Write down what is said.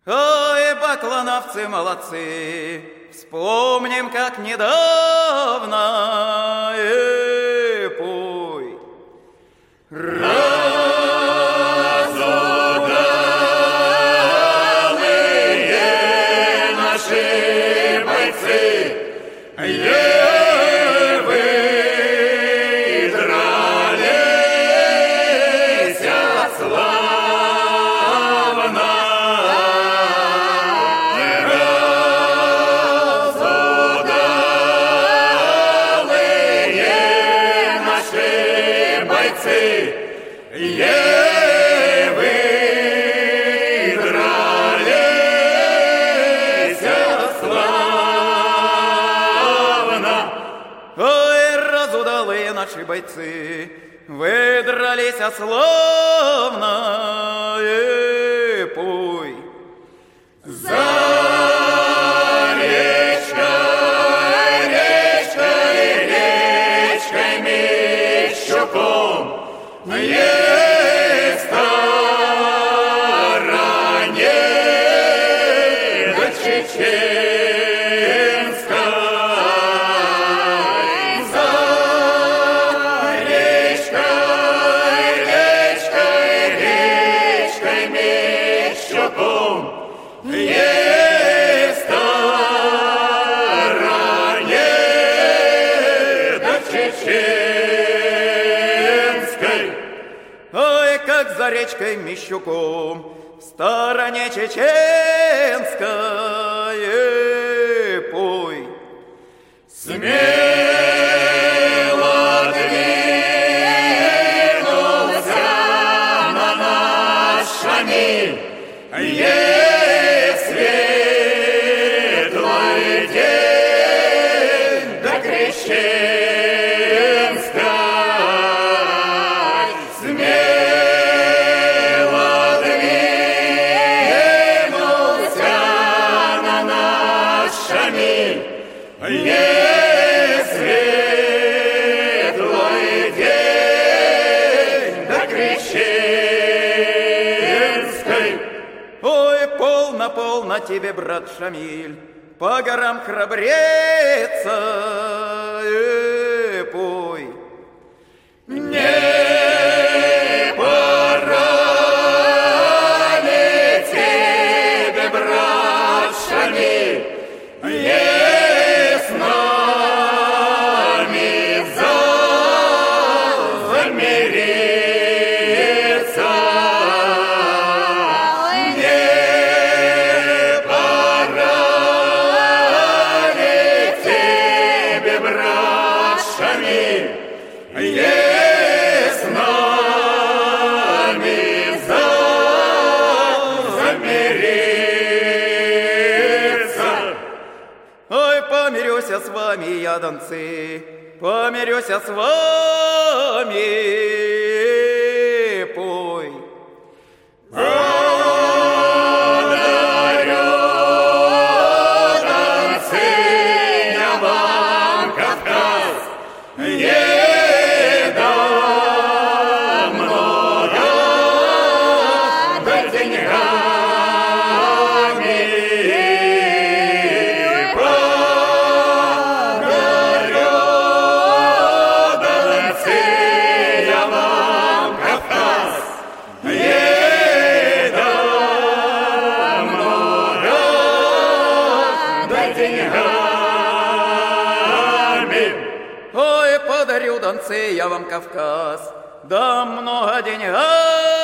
Ой, баклановцы молодцы, вспомним, как недавно, пой. Разудалые наши бойцы, выдрались славно. Разудалые наши бойцы, выдрались славно. Ой, разудалые наши бойцы, выдрались славно, пой. За речкой, речкой, речкой Мещуком есть стороне до Чеченской. За речкой, речкой, речкой Мещуком есть стороне до Чеченской. Ой, как за речкой Мещуком в стороне чеченской, пой. Смело двинулся на наш Шамиль, есть светлый день до Крещенской. Смело двинулся на наш Шамиль, есть светлый день до Крещенской. Ой, полно, полно тебе, брат Шамиль, по горам храбреться, пой. Не пора ли тебе, брат Шамиль, есть с нами замириться? Не пора ли тебе, брат Шамиль, есть с нами замириться? Ой, помирюся с вами, я, донцы, помирюся с вами, пой. Подарю, донцы, я вам Кавказ, дам много да деньгами. Подарю, донцы, я вам Кавказ, дам много да деньгами. Ой, подарю, донцы, я вам Кавказ, дам много денег.